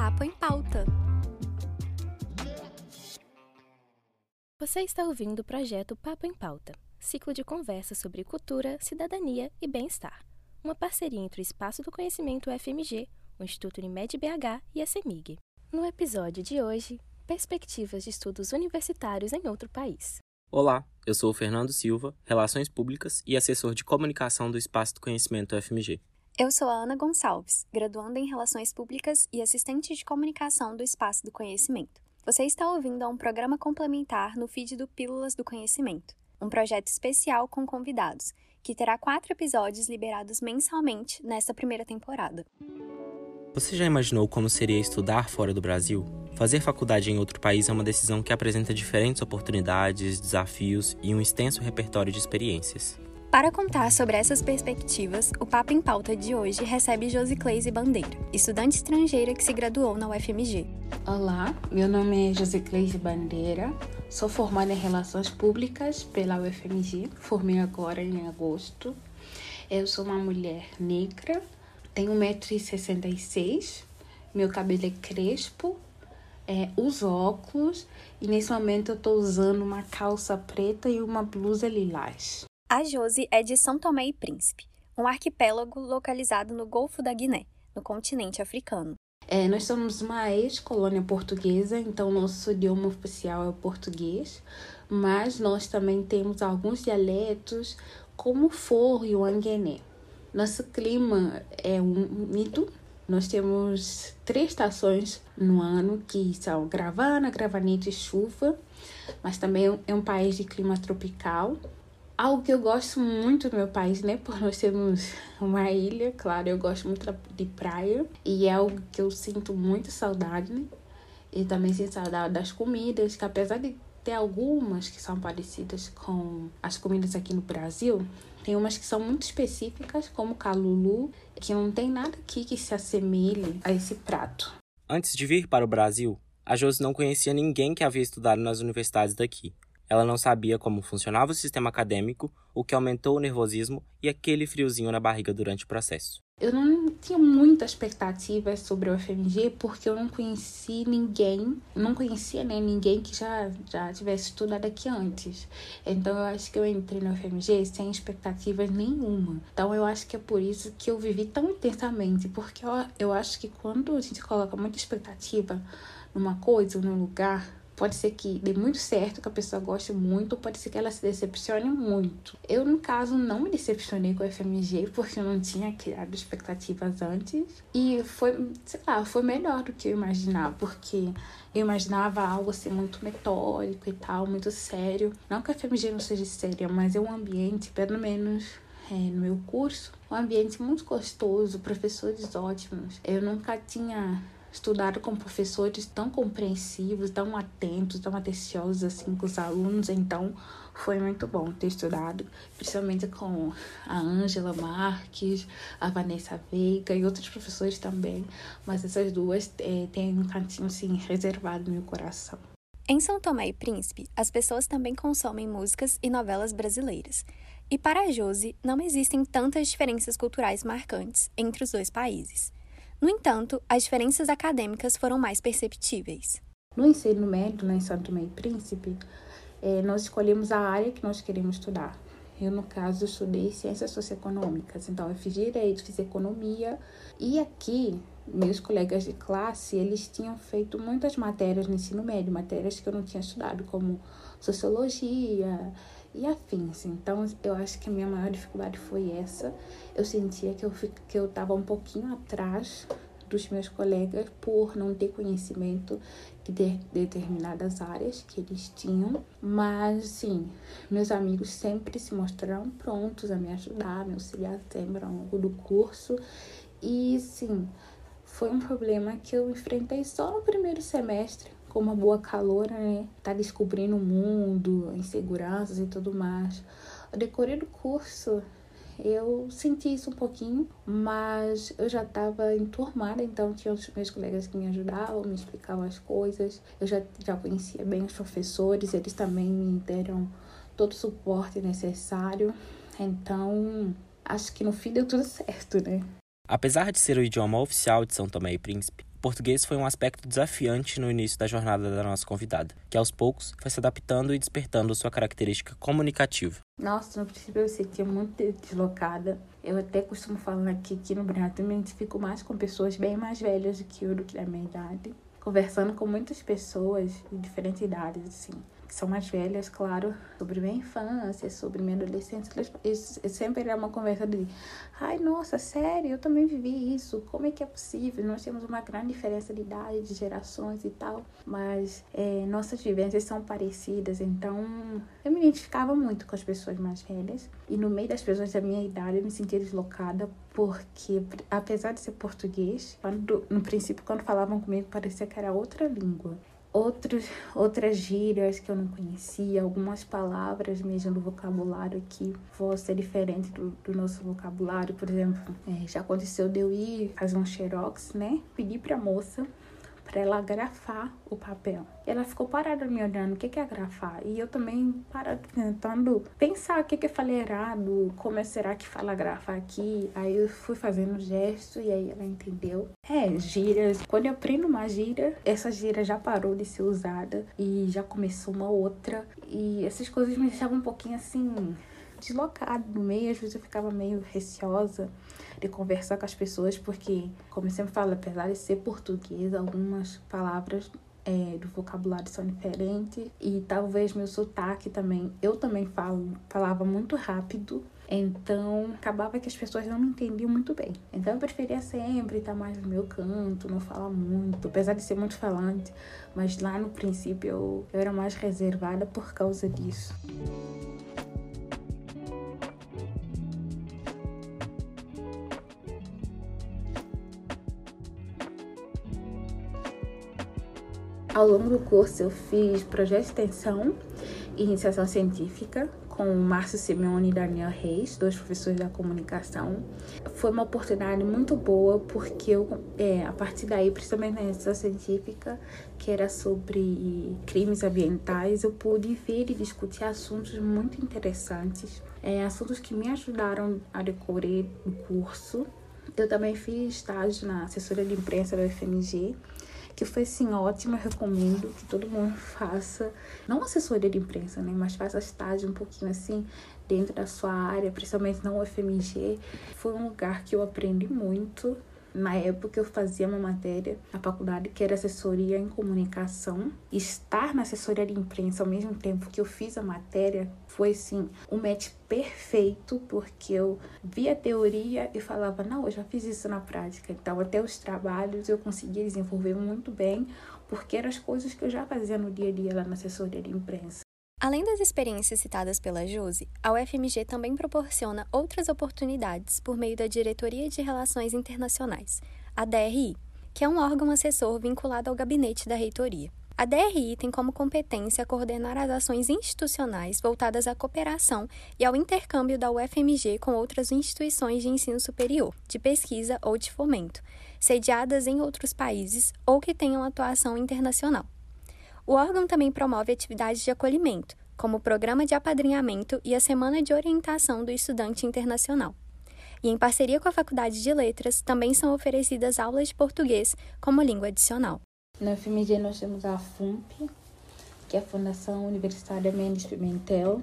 Papo em Pauta. Você está ouvindo o projeto Papo em Pauta, ciclo de conversas sobre cultura, cidadania e bem-estar. Uma parceria entre o Espaço do Conhecimento UFMG, o Instituto Unimed BH e a CEMIG. No episódio de hoje, perspectivas de estudos universitários em outro país. Olá, eu sou o Fernando Silva, Relações Públicas e assessor de comunicação do Espaço do Conhecimento UFMG. Eu sou a Ana Gonçalves, graduanda em Relações Públicas e assistente de comunicação do Espaço do Conhecimento. Você está ouvindo a um programa complementar no feed do Pílulas do Conhecimento, um projeto especial com convidados, que terá 4 episódios liberados mensalmente nesta primeira temporada. Você já imaginou como seria estudar fora do Brasil? Fazer faculdade em outro país é uma decisão que apresenta diferentes oportunidades, desafios e um extenso repertório de experiências. Para contar sobre essas perspectivas, o Papo em Pauta de hoje recebe Josicleise Bandeira, estudante estrangeira que se graduou na UFMG. Olá, meu nome é Josicleise Bandeira, sou formada em Relações Públicas pela UFMG, formei agora em agosto. Eu sou uma mulher negra, tenho 1,66 m, meu cabelo é crespo, uso óculos e nesse momento eu estou usando uma calça preta e uma blusa lilás. A Josi é de São Tomé e Príncipe, um arquipélago localizado no Golfo da Guiné, no continente africano. Nós somos uma ex-colônia portuguesa, então nosso idioma oficial é o português, mas nós também temos alguns dialetos, como o forro e o anguené. Nosso clima é úmido, nós temos 3 estações no ano, que são gravana, gravanite e chuva, mas também é um país de clima tropical. Algo que eu gosto muito do meu país, né? Porque nós temos uma ilha, claro, eu gosto muito de praia. E é algo que eu sinto muita saudade, né? E também sinto saudade das comidas, que apesar de ter algumas que são parecidas com as comidas aqui no Brasil, tem umas que são muito específicas, como o calulu, que não tem nada aqui que se assemelhe a esse prato. Antes de vir para o Brasil, a Josi não conhecia ninguém que havia estudado nas universidades daqui. Ela não sabia como funcionava o sistema acadêmico, o que aumentou o nervosismo e aquele friozinho na barriga durante o processo. Eu não tinha muita expectativa sobre o UFMG porque eu não conhecia ninguém que já tivesse estudado aqui antes. Então eu acho que eu entrei no UFMG sem expectativas nenhuma. Então eu acho que é por isso que eu vivi tão intensamente, porque eu acho que quando a gente coloca muita expectativa numa coisa, num lugar, pode ser que dê muito certo, que a pessoa goste muito, ou pode ser que ela se decepcione muito. Eu, no caso, não me decepcionei com o FMG, porque eu não tinha criado expectativas antes. E foi melhor do que eu imaginava, porque eu imaginava algo assim muito metódico e tal, muito sério. Não que a FMG não seja séria, mas é um ambiente, pelo menos no meu curso, um ambiente muito gostoso, professores ótimos. Eu nunca tinha estudado com professores tão compreensivos, tão atentos, tão atenciosos assim com os alunos, então foi muito bom ter estudado, principalmente com a Ângela Marques, a Vanessa Veiga e outros professores também, mas essas duas têm um cantinho assim reservado no meu coração. Em São Tomé e Príncipe, as pessoas também consomem músicas e novelas brasileiras. E para a Josi, não existem tantas diferenças culturais marcantes entre os dois países. No entanto, as diferenças acadêmicas foram mais perceptíveis. No ensino médio, em São Tomé e Príncipe, nós escolhemos a área que nós queremos estudar. Eu, no caso, estudei Ciências Socioeconômicas, então eu fiz Direito, fiz Economia. E aqui, meus colegas de classe, eles tinham feito muitas matérias no ensino médio, matérias que eu não tinha estudado, como Sociologia e afins. Então, eu acho que a minha maior dificuldade foi essa. Eu sentia que eu estava um pouquinho atrás dos meus colegas por não ter conhecimento de determinadas áreas que eles tinham. Mas, sim, meus amigos sempre se mostraram prontos a me ajudar, me auxiliar sempre ao longo do curso. E, sim, foi um problema que eu enfrentei só no primeiro semestre, com uma boa caloura, né? Tá descobrindo o mundo, inseguranças e tudo mais. Ao decorrer do curso, eu senti isso um pouquinho, mas eu já estava enturmada, então tinha os meus colegas que me ajudavam, me explicavam as coisas. Eu já conhecia bem os professores, eles também me deram todo o suporte necessário. Então, acho que no fim deu tudo certo, né? Apesar de ser o idioma oficial de São Tomé e Príncipe, O português foi um aspecto desafiante no início da jornada da nossa convidada, que aos poucos foi se adaptando e despertando sua característica comunicativa. Nossa, no princípio eu me sentia muito deslocada. Eu até costumo falar que no Brasil eu me identifico mais com pessoas bem mais velhas do que eu, do que da minha idade. Conversando com muitas pessoas de diferentes idades, assim, que são mais velhas, claro, sobre minha infância, sobre minha adolescência. Sempre era uma conversa de, ai, nossa, sério, eu também vivi isso, como é que é possível? Nós temos uma grande diferença de idade, de gerações e tal, mas nossas vivências são parecidas, então eu me identificava muito com as pessoas mais velhas. E no meio das pessoas da minha idade eu me sentia deslocada, porque apesar de ser português, no princípio quando falavam comigo parecia que era outra língua. Outras gírias que eu não conhecia, algumas palavras mesmo do vocabulário que vão ser diferente do nosso vocabulário. Por exemplo, já aconteceu de eu ir fazer um xerox, né? Pedi pra moça para ela agrafar o papel. Ela ficou parada me olhando, o que é agrafar? E eu também parada tentando pensar o que eu falei errado, como será que fala agrafar aqui? Aí eu fui fazendo gesto e aí ela entendeu. Gírias. Quando eu aprendo uma gíria, essa gíria já parou de ser usada e já começou uma outra. E essas coisas me deixavam um pouquinho assim, deslocado no meio. Às vezes eu ficava meio receosa de conversar com as pessoas, porque, como eu sempre falo, apesar de ser português, algumas palavras do vocabulário são diferentes e talvez meu sotaque também, eu também falava muito rápido, então acabava que as pessoas não me entendiam muito bem. Então eu preferia sempre estar mais no meu canto, não falar muito, apesar de ser muito falante, mas lá no princípio eu era mais reservada por causa disso. Ao longo do curso eu fiz projeto de extensão e iniciação científica com o Márcio Simeone e Daniel Reis, 2 professores da comunicação. Foi uma oportunidade muito boa porque eu, a partir daí, principalmente na iniciação científica, que era sobre crimes ambientais, eu pude ver e discutir assuntos muito interessantes, assuntos que me ajudaram a decorrer o curso. Eu também fiz estágio na assessoria de imprensa da UFMG, que foi, assim, ótimo. Eu recomendo que todo mundo faça, não assessoria de imprensa, né, mas faça estágio um pouquinho, assim, dentro da sua área, principalmente na UFMG. Foi um lugar que eu aprendi muito. Na época eu fazia uma matéria na faculdade que era assessoria em comunicação. Estar na assessoria de imprensa ao mesmo tempo que eu fiz a matéria foi, assim, um match perfeito, porque eu via a teoria e falava, não, eu já fiz isso na prática. Então até os trabalhos eu conseguia desenvolver muito bem, porque eram as coisas que eu já fazia no dia a dia lá na assessoria de imprensa. Além das experiências citadas pela Josi, a UFMG também proporciona outras oportunidades por meio da Diretoria de Relações Internacionais, a DRI, que é um órgão assessor vinculado ao gabinete da reitoria. A DRI tem como competência coordenar as ações institucionais voltadas à cooperação e ao intercâmbio da UFMG com outras instituições de ensino superior, de pesquisa ou de fomento, sediadas em outros países ou que tenham atuação internacional. O órgão também promove atividades de acolhimento, como o Programa de Apadrinhamento e a Semana de Orientação do Estudante Internacional. E, em parceria com a Faculdade de Letras, também são oferecidas aulas de português como língua adicional. Na UFMG nós temos a FUNP, que é a Fundação Universitária Mendes Pimentel,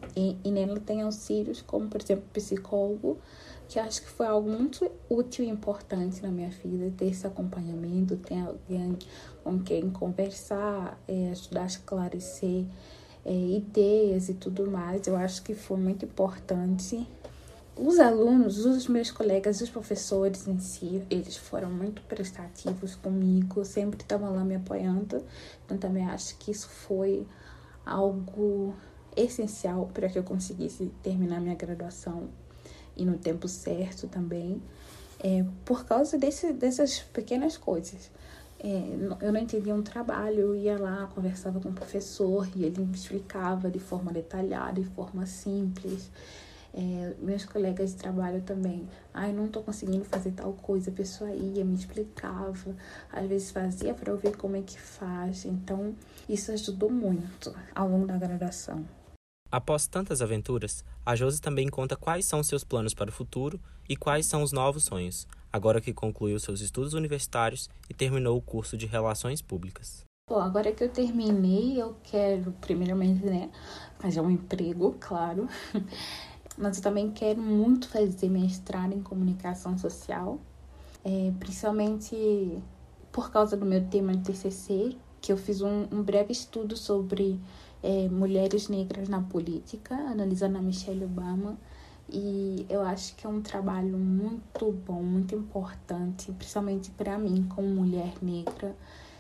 e nela tem auxílios como, por exemplo, psicólogo, que acho que foi algo muito útil e importante na minha vida, ter esse acompanhamento, ter alguém com quem conversar, ajudar a esclarecer ideias e tudo mais. Eu acho que foi muito importante. Os alunos, os meus colegas, os professores em si, eles foram muito prestativos comigo, sempre estavam lá me apoiando. Então também acho que isso foi algo essencial para que eu conseguisse terminar minha graduação e no tempo certo também, por causa dessas pequenas coisas. Eu não entendia um trabalho, eu ia lá, conversava com o professor e ele me explicava de forma detalhada, de forma simples. Meus colegas de trabalho também, não estou conseguindo fazer tal coisa, a pessoa ia, me explicava, às vezes fazia para eu ver como é que faz. Então isso ajudou muito ao longo da graduação. Após tantas aventuras, a Josi também conta quais são seus planos para o futuro e quais são os novos sonhos. agora que concluiu seus estudos universitários e terminou o curso de Relações Públicas. Bom, agora que eu terminei, eu quero, primeiramente, fazer um emprego, claro. Mas eu também quero muito fazer mestrado em comunicação social, principalmente por causa do meu tema de TCC, que eu fiz um breve estudo sobre mulheres negras na política, analisando a Michelle Obama. E eu acho que é um trabalho muito bom, muito importante, principalmente para mim, como mulher negra.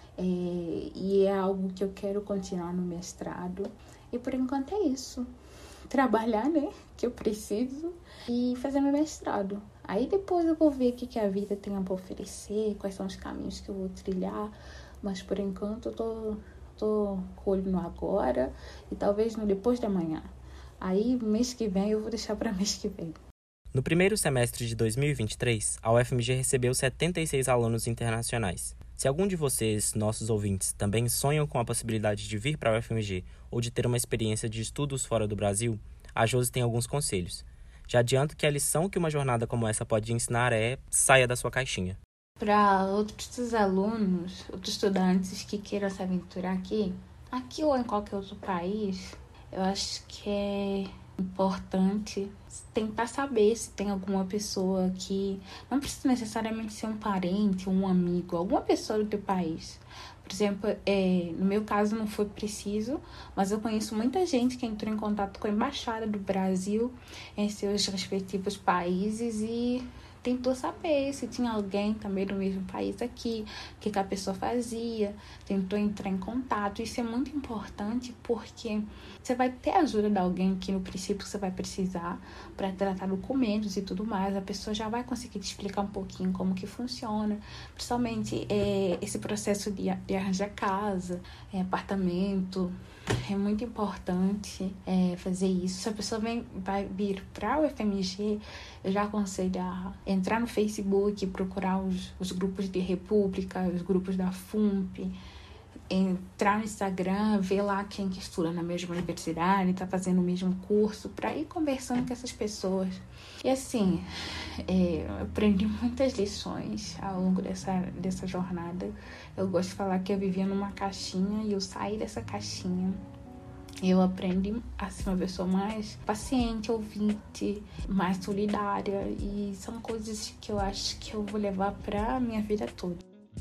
E é algo que eu quero continuar no mestrado. E por enquanto é isso. Trabalhar, que eu preciso, e fazer meu mestrado. Aí depois eu vou ver o que a vida tem para oferecer, quais são os caminhos que eu vou trilhar. Mas por enquanto eu tô com o olho no agora e talvez no depois de amanhã. Aí mês que vem eu vou deixar para mês que vem. No primeiro semestre de 2023, a UFMG recebeu 76 alunos internacionais. Se algum de vocês, nossos ouvintes, também sonham com a possibilidade de vir para a UFMG ou de ter uma experiência de estudos fora do Brasil, a Josi tem alguns conselhos. Já adianto que a lição que uma jornada como essa pode ensinar é: saia da sua caixinha. Para outros alunos, outros estudantes que queiram se aventurar aqui ou em qualquer outro país, eu acho que é importante tentar saber se tem alguma pessoa que não precisa necessariamente ser um parente, um amigo, alguma pessoa do teu país. Por exemplo, no meu caso não foi preciso, mas eu conheço muita gente que entrou em contato com a Embaixada do Brasil em seus respectivos países e tentou saber se tinha alguém também do mesmo país aqui, o que a pessoa fazia, tentou entrar em contato. Isso é muito importante porque você vai ter a ajuda de alguém que no princípio você vai precisar para tratar documentos e tudo mais. A pessoa já vai conseguir te explicar um pouquinho como que funciona, principalmente esse processo de arranjar casa, apartamento. É muito importante fazer isso. Se a pessoa vai vir para o UFMG, eu já aconselho a entrar no Facebook, procurar os grupos de República, os grupos da FUNP, entrar no Instagram, ver lá quem que estuda na mesma universidade, está fazendo o mesmo curso, para ir conversando com essas pessoas. E assim, eu aprendi muitas lições ao longo dessa jornada. Eu gosto de falar que eu vivia numa caixinha e eu saí dessa caixinha. Eu aprendi a ser uma pessoa mais paciente, ouvinte, mais solidária. E são coisas que eu acho que eu vou levar para a minha vida toda.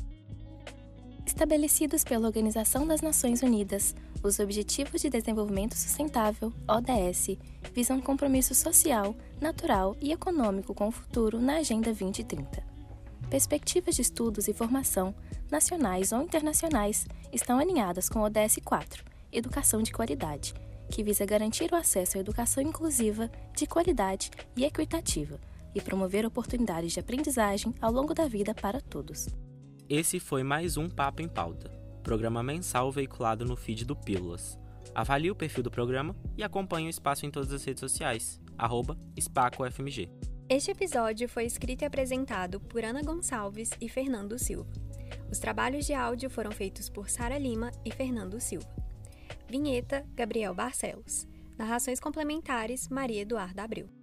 Estabelecidos pela Organização das Nações Unidas, os Objetivos de Desenvolvimento Sustentável, ODS, visam compromisso social, natural e econômico com o futuro na Agenda 2030. Perspectivas de estudos e formação, nacionais ou internacionais, estão alinhadas com o ODS 4, Educação de Qualidade, que visa garantir o acesso à educação inclusiva, de qualidade e equitativa, e promover oportunidades de aprendizagem ao longo da vida para todos. Esse foi mais um Papo em Pauta, programa mensal veiculado no feed do Pílulas. Avalie o perfil do programa e acompanhe o espaço em todas as redes sociais, @SpacoFMG. Este episódio foi escrito e apresentado por Ana Gonçalves e Fernando Silva. Os trabalhos de áudio foram feitos por Sara Lima e Fernando Silva. Vinheta, Gabriel Barcelos. Narrações complementares, Maria Eduarda Abreu.